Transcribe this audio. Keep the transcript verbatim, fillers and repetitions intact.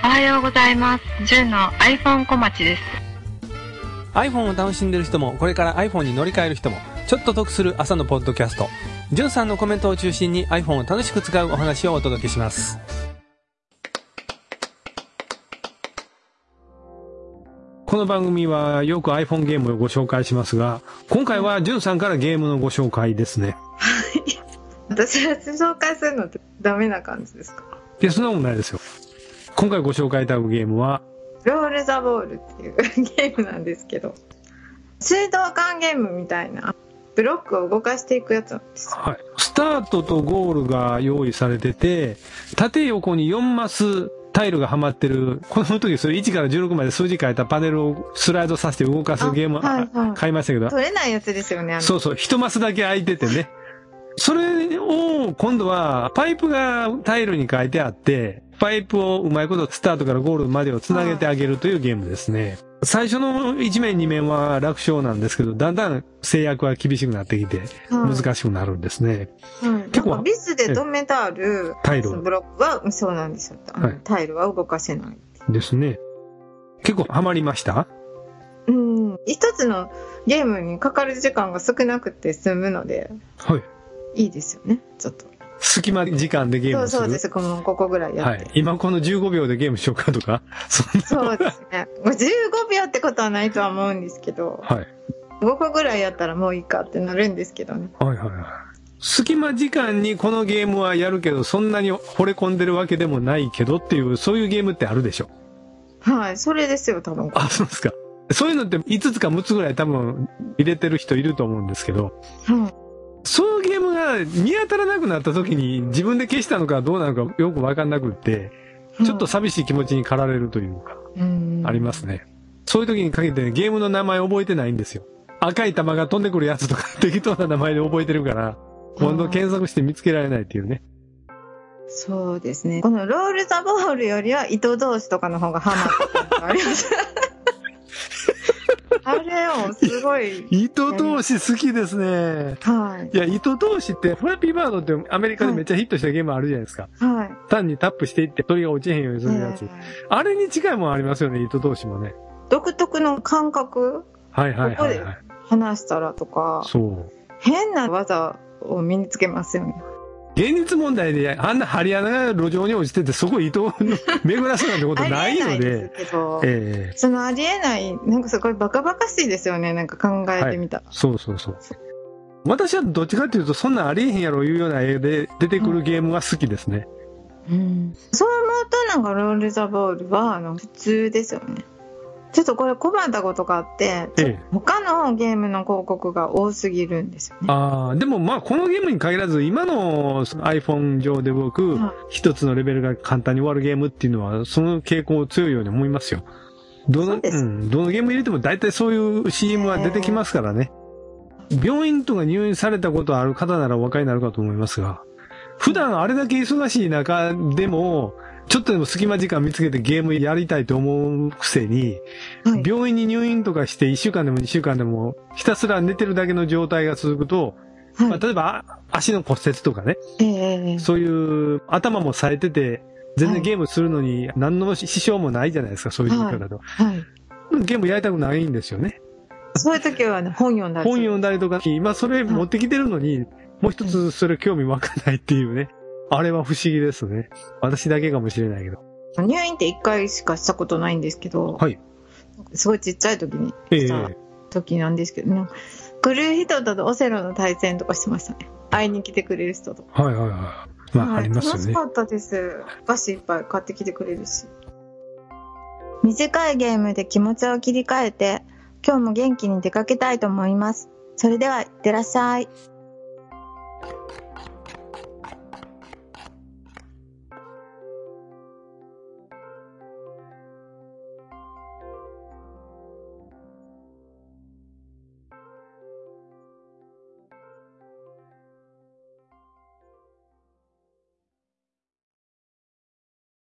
はようございます。じゅんの iPhone 小町です。 iPhone を楽しんでる人もこれから iPhone に乗り換える人もちょっと得する朝のポッドキャスト、じゅんさんのコメントを中心に iPhone を楽しく使うお話をお届けします。この番組はよく iPhone ゲームをご紹介しますが、今回はじゅんさんからゲームのご紹介ですね。 はい私は紹介するのってダメな感じですか？ いや、そんなことないですよ。今回ご紹介いただくゲームはロールザボールっていうゲームなんですけど、水道管ゲームみたいなブロックを動かしていくやつなんですよ。 はい、スタートとゴールが用意されてて、縦横によんマスタイルがはまってる、この時それいちからじゅうろくまで数字書いたパネルをスライドさせて動かすゲーム、はいはい、買いましたけど、 取れないやつですよね。あのそうそう、一マスだけ空いててね、それを今度はパイプがタイルに書いてあって、パイプをうまいことスタートからゴールまでをつなげてあげるというゲームですね。最初のいち面に面は楽勝なんですけど、だんだん制約は厳しくなってきて難しくなるんですね。 はい、結構ビスで止めてあるタイルブロックはそうなんですよ、はい、タイルは動かせないですね。結構ハマりました？ うん、一つのゲームにかかる時間が少なくて済むので、はい、いいですよね。ちょっと隙間時間でゲームする。 そうそうです。このここぐらいやって、はい、 今このじゅうごびょうでゲームしようかとかそそうですね。じゅうごびょうってことはないとは思うんですけど、はい、ごこぐらいやったらもういいかってなるんですけどね。はいはいはい。 隙間時間にこのゲームはやるけど、そんなに惚れ込んでるわけでもないけどっていう、そういうゲームってあるでしょ。 はい、それですよ多分。 あ、そうですか。そういうのっていつつかむつぐらい多分入れてる人いると思うんですけど、はい、そういうゲームが見当たらなくなった時に自分で消したのかどうなのかよくわかんなくって、ちょっと寂しい気持ちに駆られるというか、うん、ありますね。そういう時にかけて、ね、ゲームの名前覚えてないんですよ。赤い玉が飛んでくるやつとか適当な名前で覚えてるから、今度検索して見つけられないっていうね。 そうですね。このロールザボールよりは糸同士とかの方がハマったことがあります。あれをすごい糸通し好きですね。はい。いや、糸通しってフラッピーバードってアメリカでめっちゃヒットしたゲームあるじゃないですか。はい。単にタップしていって鳥が落ちへんようにするやつ。あれに近いもんありますよね、糸通しもね。 独特の感覚。はいはいはい、はい。ここで話したらとか。そう。変な技を身につけますよね。 現実問題であんな針穴が路上に落ちててそこ糸を巡らすなんてことないので。ありえないですけど、えー、 そのありえない、なんかすごいバカバカしいですよね、なんか考えてみたら。はい、 そうそうそう。私はどっちかっていうとそんなんありえへんやろいうような絵で出てくるゲームが好きですね。 うんうん、そう思うとなんかロールザボールはあの普通ですよね。ちょっとこれ困ったことがあって、ええ、他のゲームの広告が多すぎるんですよね。 ああ、でもまあこのゲームに限らず今の iPhone 上で動く一つのレベルが簡単に終わるゲームっていうのはその傾向強いように思いますよ。どの、うん、どのゲーム入れても大体そういう シーエム は出てきますからね。病院とか入院されたことある方ならお分かりになるかと思いますが、普段あれだけ忙しい中でもちょっとでも隙間時間見つけてゲームやりたいと思うくせに、はい、病院に入院とかしていっしゅうかんでもにしゅうかんでもひたすら寝てるだけの状態が続くと、はい、まあ、例えば足の骨折とかね、えー、そういう頭も冴えてて全然ゲームするのに何の支障もないじゃないですか、そういう状況だと、はいはい、ゲームやりたくないんですよね。 そういう時は、ね、本読んだり本読んだりとか、今それ持ってきてるのに、はい、もう一つそれ興味湧かないっていうね。あれは不思議ですね。私だけかもしれないけど。 入院って一回しかしたことないんですけど、はい。すごいちっちゃい時にした時なんですけどね。ええ、来る人とオセロの対戦とかしてましたね。会いに来てくれる人と。 はいはいはい。まあ、はい、ありますよね。 楽しかったです。お菓子いっぱい買ってきてくれるし。短いゲームで気持ちを切り替えて、今日も元気に出かけたいと思います。それでは、いってらっしゃい。